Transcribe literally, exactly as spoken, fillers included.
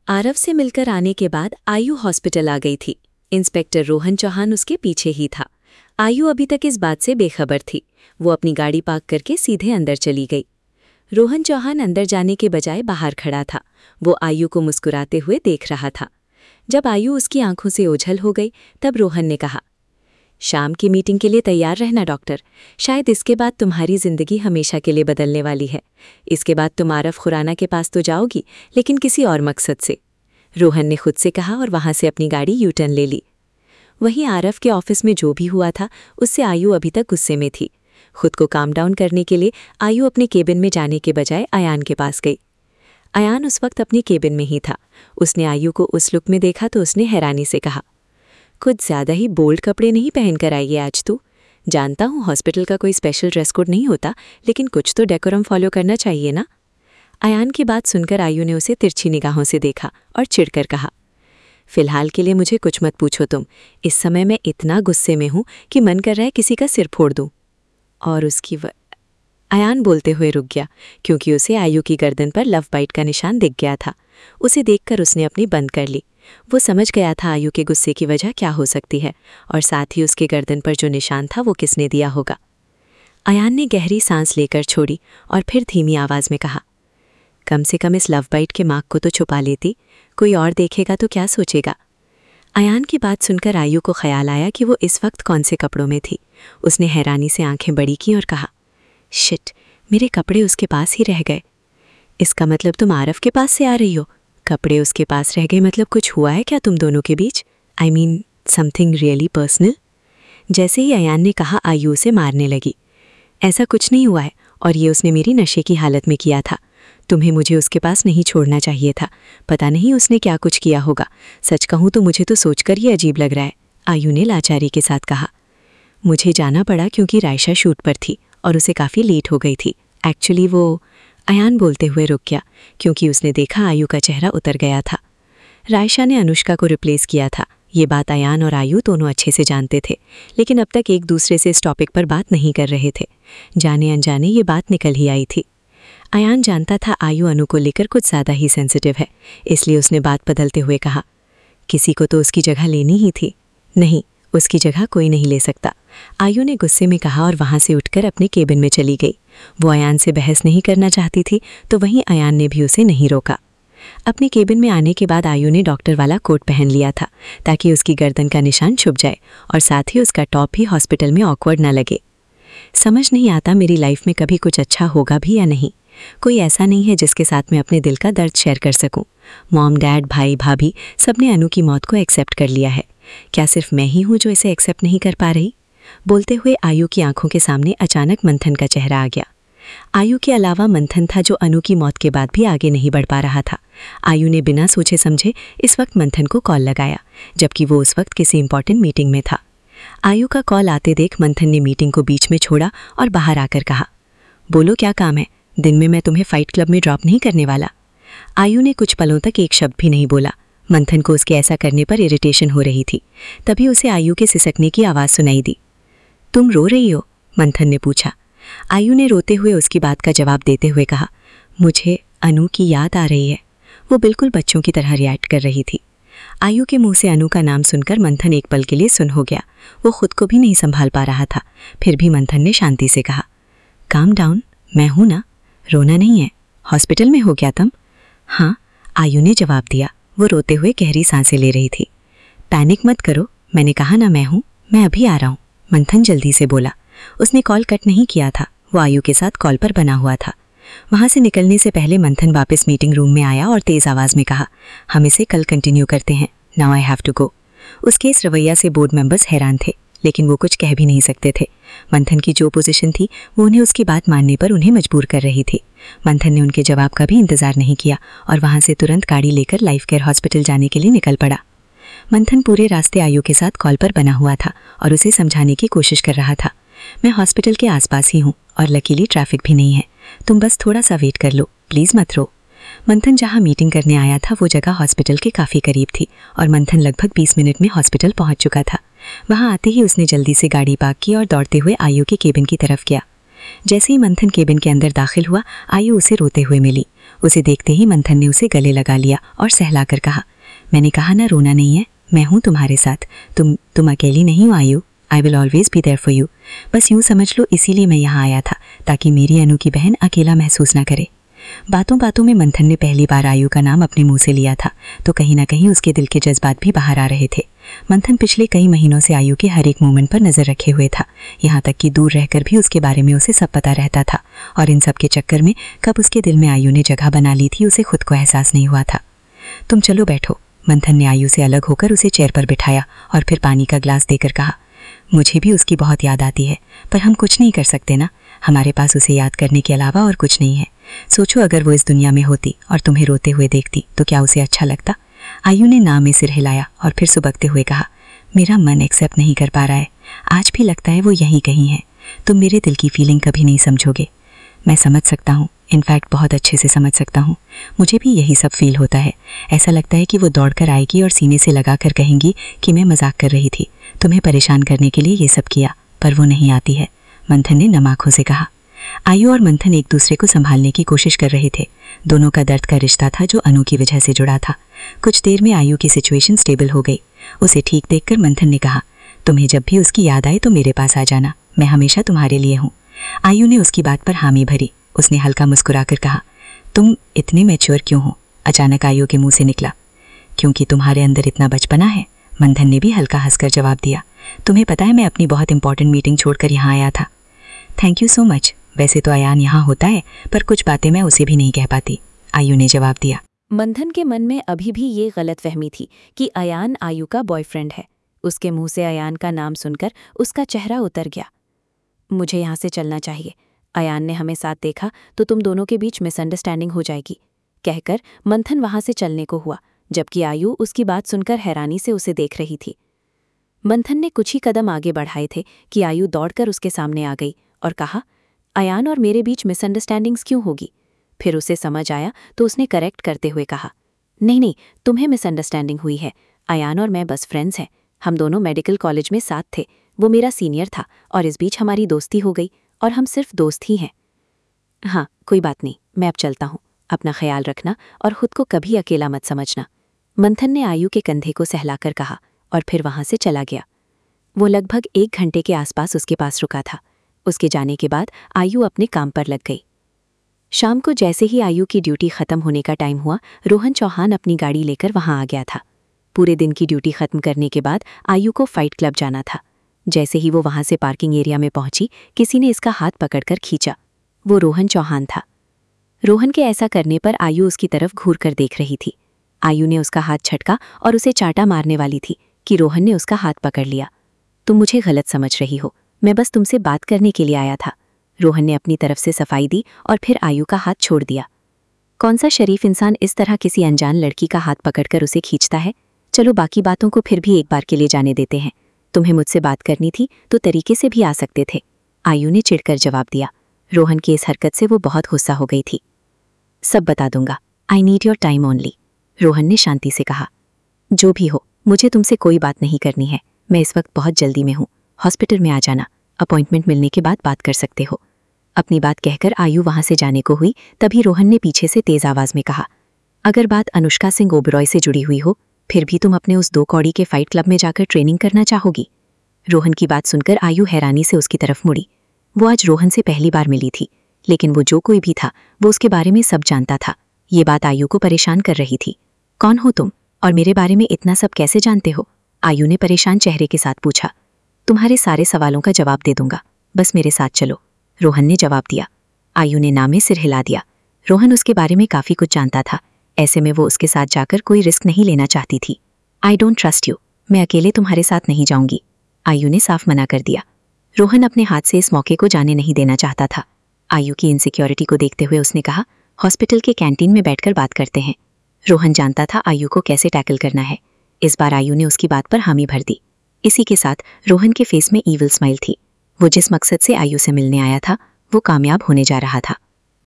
आरव से मिलकर आने के बाद आयु हॉस्पिटल आ गई थी। इंस्पेक्टर रोहन चौहान उसके पीछे ही था। आयु अभी तक इस बात से बेखबर थी। वो अपनी गाड़ी पार्क करके सीधे अंदर चली गई। रोहन चौहान अंदर जाने के बजाय बाहर खड़ा था। वो आयु को मुस्कुराते हुए देख रहा था। जब आयु उसकी आंखों से ओझल हो गई तब रोहन ने कहा, शाम की मीटिंग के लिए तैयार रहना डॉक्टर। शायद इसके बाद तुम्हारी जिंदगी हमेशा के लिए बदलने वाली है। इसके बाद तुम आरव खुराना के पास तो जाओगी, लेकिन किसी और मकसद से। रोहन ने खुद से कहा और वहां से अपनी गाड़ी यू टर्न ले ली। वहीं आरव के ऑफिस में जो भी हुआ था उससे आयु अभी तक गुस्से में थी। खुद को काम डाउन करने के लिए आयु अपने केबिन में जाने के बजाय अयान के पास गई। अयान उस वक्त अपनी केबिन में ही था। उसने आयु को उस लुक में देखा तो उसने हैरानी से कहा, कुछ ज्यादा ही बोल्ड कपड़े नहीं पहन कर आई है आज तू। जानता हूँ हॉस्पिटल का कोई स्पेशल ड्रेस कोड नहीं होता, लेकिन कुछ तो डेकोरम फॉलो करना चाहिए ना। अयान की बात सुनकर आयु ने उसे तिरछी निगाहों से देखा और चिढ़कर कहा, फिलहाल के लिए मुझे कुछ मत पूछो तुम। इस समय मैं इतना गुस्से में हूं कि मन कर रहा है किसी का सिर फोड़ दूं। और उसकी व... अयान बोलते हुए रुक गया, क्योंकि उसे आयु की गर्दन पर लव बाइट का निशान दिख गया था। उसे देखकर उसने अपनी बंद कर ली। वो समझ गया था आयु के गुस्से की वजह क्या हो सकती है, और साथ ही उसके गर्दन पर जो निशान था वो किसने दिया होगा। अयान ने गहरी सांस लेकर छोड़ी और फिर धीमी आवाज में कहा, कम से कम इस लव बाइट के मार्क को तो छुपा लेती। कोई और देखेगा तो क्या सोचेगा। अयान की बात सुनकर आयु को ख्याल आया कि वो इस वक्त कौन से कपड़ों में थी। उसने हैरानी से आंखें बड़ी की और कहा, शिट, मेरे कपड़े उसके पास ही रह गए। इसका मतलब तुम आरव के पास से आ रही हो। कपड़े उसके पास रह गए मतलब कुछ हुआ है क्या तुम दोनों के बीच? I mean something really personal. जैसे ही अयान ने कहा, आयु उसे मारने लगी। ऐसा कुछ नहीं हुआ है, और ये उसने मेरी नशे की हालत में किया था। तुम्हें मुझे उसके पास नहीं छोड़ना चाहिए था। पता नहीं उसने क्या कुछ किया होगा। सच कहूँ तो मुझे तो सोचकर ही अजीब लग रहा है, आयु ने लाचारी के साथ कहा। मुझे जाना पड़ा क्योंकि रायशा शूट पर थी और उसे काफ़ी लेट हो गई थी। एक्चुअली वो... अयान बोलते हुए रुक गया, क्योंकि उसने देखा आयु का चेहरा उतर गया था। रायशा ने अनुष्का को रिप्लेस किया था। ये बात अयान और आयु दोनों अच्छे से जानते थे, लेकिन अब तक एक दूसरे से इस टॉपिक पर बात नहीं कर रहे थे। जाने अनजाने ये बात निकल ही आई थी। अयान जानता था आयु अनु को लेकर कुछ ज़्यादा ही सेंसिटिव है, इसलिए उसने बात बदलते हुए कहा, किसी को तो उसकी जगह लेनी ही थी। नहीं, उसकी जगह कोई नहीं ले सकता, आयु ने गुस्से में कहा और वहां से उठकर अपने केबिन में चली गई। वो अयान से बहस नहीं करना चाहती थी, तो वहीं अयान ने भी उसे नहीं रोका। अपने केबिन में आने के बाद आयु ने डॉक्टर वाला कोट पहन लिया था, ताकि उसकी गर्दन का निशान छुप जाए और साथ ही उसका टॉप भी हॉस्पिटल में ऑकवर्ड ना लगे। समझ नहीं आता मेरी लाइफ में कभी कुछ अच्छा होगा भी या नहीं। कोई ऐसा नहीं है जिसके साथ मैं अपने दिल का दर्द शेयर कर सकूं। मॉम, डैड, भाई, भाभी सबने अनु की मौत को एक्सेप्ट कर लिया है। क्या सिर्फ मैं ही हूं जो इसे एक्सेप्ट नहीं कर पा रही? बोलते हुए आयु की आंखों के सामने अचानक मंथन का चेहरा आ गया। आयु के अलावा मंथन था जो अनु की मौत के बाद भी आगे नहीं बढ़ पा रहा था। आयु ने बिना सोचे समझे इस वक्त मंथन को कॉल लगाया, जबकि वो उस वक्त किसी इंपॉर्टेंट मीटिंग में था। आयु का कॉल आते देख मंथन ने मीटिंग को बीच में छोड़ा और बाहर आकर कहा, बोलो क्या काम है? दिन में मैं तुम्हें फाइट क्लब में ड्रॉप नहीं करने वाला। आयु ने कुछ पलों तक एक शब्द भी नहीं बोला। मंथन को उसके ऐसा करने पर इरिटेशन हो रही थी। तभी उसे आयु के सिसकने की आवाज़ सुनाई दी। तुम रो रही हो? मंथन ने पूछा। आयु ने रोते हुए उसकी बात का जवाब देते हुए कहा, मुझे अनु की याद आ रही है। वो बिल्कुल बच्चों की तरह रिएक्ट कर रही थी। आयु के मुंह से अनु का नाम सुनकर मंथन एक पल के लिए सुन हो गया। वो खुद को भी नहीं संभाल पा रहा था। फिर भी मंथन ने शांति से कहा, काम डाउन, मैं हूं ना, रोना नहीं है। हॉस्पिटल में हो क्या तुम? हाँ, आयु ने जवाब दिया। वो रोते हुए गहरी सांसें ले रही थी। पैनिक मत करो, मैंने कहा ना मैं हूँ, मैं अभी आ रहा हूँ, मंथन जल्दी से बोला। उसने कॉल कट नहीं किया था। वो आयु के साथ कॉल पर बना हुआ था। वहाँ से निकलने से पहले मंथन वापस मीटिंग रूम में आया और तेज़ आवाज़ में कहा, हम इसे कल कंटिन्यू करते हैं। Now I have to go. उसके इस रवैया से बोर्ड मेंबर्स हैरान थे, लेकिन वो कुछ कह भी नहीं सकते थे। मंथन की जो पोजीशन थी वो उन्हें उसकी बात मानने पर उन्हें मजबूर कर रही थी। मंथन ने उनके जवाब का भी इंतजार नहीं किया और वहाँ से तुरंत गाड़ी लेकर लाइफ केयर हॉस्पिटल जाने के लिए निकल पड़ा। मंथन पूरे रास्ते आयु के साथ कॉल पर बना हुआ था और उसे समझाने की कोशिश कर रहा था, मैं हॉस्पिटल के आसपास ही हूँ और लकीली ट्रैफिक भी नहीं है। तुम बस थोड़ा सा वेट कर लो, प्लीज़ मत रो। मंथन जहाँ मीटिंग करने आया था वो जगह हॉस्पिटल के काफ़ी करीब थी और मंथन लगभग बीस मिनट में हॉस्पिटल पहुँच चुका था। वहाँ आते ही उसने जल्दी से गाड़ी पार्क की और दौड़ते हुए आयु के केबिन की तरफ गया। जैसे ही मंथन केबिन के अंदर दाखिल हुआ, आयु उसे रोते हुए मिली। उसे देखते ही मंथन ने उसे गले लगा लिया और सहलाकर कहा, मैंने कहा ना रोना नहीं है, मैं हूँ तुम्हारे साथ, तुम तुम अकेली नहीं हो Aayu, I will always be there for you. बस यूँ समझ लो इसीलिए मैं यहाँ आया था, ताकि मेरी अनु की बहन अकेला महसूस ना करे। बातों बातों में मंथन ने पहली बार आयु का नाम अपने मुंह से लिया था, तो कहीं ना कहीं उसके दिल के जज्बात भी बाहर आ रहे थे। मंथन पिछले कई महीनों से आयु के हर एक मोमेंट पर नज़र रखे हुए था, यहाँ तक कि दूर रहकर भी उसके बारे में उसे सब पता रहता था। और इन सब के चक्कर में कब उसके दिल में आयु ने जगह बना ली थी, उसे खुद को एहसास नहीं हुआ था। तुम चलो बैठो। मंथन ने आयु से अलग होकर उसे चेयर पर बिठाया और फिर पानी का ग्लास देकर कहा, मुझे भी उसकी बहुत याद आती है, पर हम कुछ नहीं कर सकते ना, हमारे पास उसे याद करने के अलावा और कुछ नहीं है। सोचो अगर वो इस दुनिया में होती और तुम्हें रोते हुए देखती तो क्या उसे अच्छा लगता? आयु ने ना में सिर हिलाया और फिर सुबकते हुए कहा, मेरा मन एक्सेप्ट नहीं कर पा रहा है, आज भी लगता है वो यहीं कहीं है। तुम मेरे दिल की फीलिंग कभी नहीं समझोगे। मैं समझ सकता हूँ, इनफैक्ट बहुत अच्छे से समझ सकता हूँ। मुझे भी यही सब फील होता है। ऐसा लगता है कि वो दौड़कर आएगी और सीने से लगा कर कहेंगी कि मैं मजाक कर रही थी, तुम्हें परेशान करने के लिए ये सब किया, पर वो नहीं आती है, मंथन ने नम आंखों से कहा। आयु और मंथन एक दूसरे को संभालने की कोशिश कर रहे थे। दोनों का दर्द का रिश्ता था जो अनु की वजह से जुड़ा था। कुछ देर में आयु की सिचुएशन स्टेबल हो गई। उसे ठीक देखकर मंथन ने कहा, तुम्हें जब भी उसकी याद आए तो मेरे पास आ जाना, मैं हमेशा तुम्हारे लिए हूँ। आयु ने उसकी बात पर हामी भरी। उसने हल्का मुस्कुराकर कहा, तुम इतने मैच्योर क्यों हो? अचानक आयु के मुंह से निकला। क्योंकि तुम्हारे अंदर इतना बचपना है, मंथन ने भी हल्का हंसकर जवाब दिया। तुम्हें पता है मैं अपनी बहुत इंपॉर्टेंट मीटिंग छोड़कर यहाँ आया था। Thank you so much. वैसे तो अयान यहाँ होता है, पर कुछ बातें मैं उसे भी नहीं कह पाती, आयु ने जवाब दिया। मंथन के मन में अभी भी ये गलतफहमी थी कि अयान आयु का बॉयफ्रेंड है। उसके मुंह से अयान का नाम सुनकर उसका चेहरा उतर गया। मुझे यहाँ से चलना चाहिए, अयान ने हमें साथ देखा तो तुम दोनों के बीच मिसअंडरस्टैंडिंग हो जाएगी, कहकर मंथन वहां से चलने को हुआ, जबकि आयु उसकी बात सुनकर हैरानी से उसे देख रही थी। मंथन ने कुछ ही कदम आगे बढ़ाए थे कि आयु दौड़कर उसके सामने आ गई और कहा, अयान और मेरे बीच मिसअंडरस्टैंडिंग्स क्यों होगी? फिर उसे समझ आया तो उसने करेक्ट करते हुए कहा, नहीं नहीं, तुम्हें मिसअंडरस्टैंडिंग हुई है, अयान और मैं बस फ्रेंड्स हैं, हम दोनों मेडिकल कॉलेज में साथ थे, वो मेरा सीनियर था और इस बीच हमारी दोस्ती हो गई और हम सिर्फ दोस्त ही हैं। हाँ, कोई बात नहीं, मैं अब चलता हूँ, अपना ख्याल रखना और खुद को कभी अकेला मत समझना, मंथन ने आयु के कंधे को सहलाकर कहा और फिर वहां से चला गया। वो लगभग एक घंटे के आसपास उसके पास रुका था। उसके जाने के बाद आयु अपने काम पर लग गई। शाम को जैसे ही आयु की ड्यूटी खत्म होने का टाइम हुआ, रोहन चौहान अपनी गाड़ी लेकर वहां आ गया था। पूरे दिन की ड्यूटी खत्म करने के बाद आयु को फाइट क्लब जाना था। जैसे ही वो वहां से पार्किंग एरिया में पहुंची, किसी ने इसका हाथ पकड़कर खींचा। वो रोहन चौहान था। रोहन के ऐसा करने पर आयु उसकी तरफ घूर कर देख रही थी। आयु ने उसका हाथ झटका और उसे चाटा मारने वाली थी कि रोहन ने उसका हाथ पकड़ लिया। तुम मुझे गलत समझ रही हो, मैं बस तुमसे बात करने के लिए आया था। रोहन ने अपनी तरफ से सफाई दी और फिर आयु का हाथ छोड़ दिया। कौन सा शरीफ इंसान इस तरह किसी अनजान लड़की का हाथ पकड़कर उसे खींचता है? चलो बाकी बातों को फिर भी एक बार के लिए जाने देते हैं। तुम्हें मुझसे बात करनी थी तो तरीके से भी आ सकते थे, आयु ने चिढ़कर जवाब दिया। रोहन की इस हरकत से वो बहुत गुस्सा हो गई थी। सब बता दूंगा, I need your time only, Rohan ने शांति से कहा। जो भी हो, मुझे तुमसे कोई बात नहीं करनी है, मैं इस वक्त बहुत जल्दी में हूँ, हॉस्पिटल में आ जाना, अपॉइंटमेंट मिलने के बाद बात कर सकते हो। अपनी बात कहकर आयु वहां से जाने को हुई, तभी रोहन ने पीछे से तेज आवाज में कहा, अगर बात अनुष्का सिंह ओबरॉय से जुड़ी हुई हो, फिर भी तुम अपने उस दो कौड़ी के फाइट क्लब में जाकर ट्रेनिंग करना चाहोगी? रोहन की बात सुनकर आयु हैरानी से उसकी तरफ मुड़ी। वो आज रोहन से पहली बार मिली थी, लेकिन वो जो कोई भी था वो उसके बारे में सब जानता था। ये बात आयु को परेशान कर रही थी। कौन हो तुम और मेरे बारे में इतना सब कैसे जानते हो? आयु ने परेशान चेहरे के साथ पूछा। तुम्हारे सारे सवालों का जवाब दे दूंगा, बस मेरे साथ चलो, रोहन ने जवाब दिया। आयु ने ना में सिर हिला दिया। रोहन उसके बारे में काफी कुछ जानता था, ऐसे में वो उसके साथ जाकर कोई रिस्क नहीं लेना चाहती थी। आई डोंट ट्रस्ट यू, मैं अकेले तुम्हारे साथ नहीं जाऊंगी, आयु ने साफ मना कर दिया। रोहन अपने हाथ से इस मौके को जाने नहीं देना चाहता था। आयु की इनसिक्योरिटी को देखते हुए उसने कहा, हॉस्पिटल के कैंटीन में बैठकर बात करते हैं। रोहन जानता था आयु को कैसे टैकल करना है। इस बार आयु ने उसकी बात पर हामी भर दी। इसी के साथ रोहन के फेस में ईविल स्माइल थी। वो जिस मकसद से आयु से मिलने आया था वो कामयाब होने जा रहा था।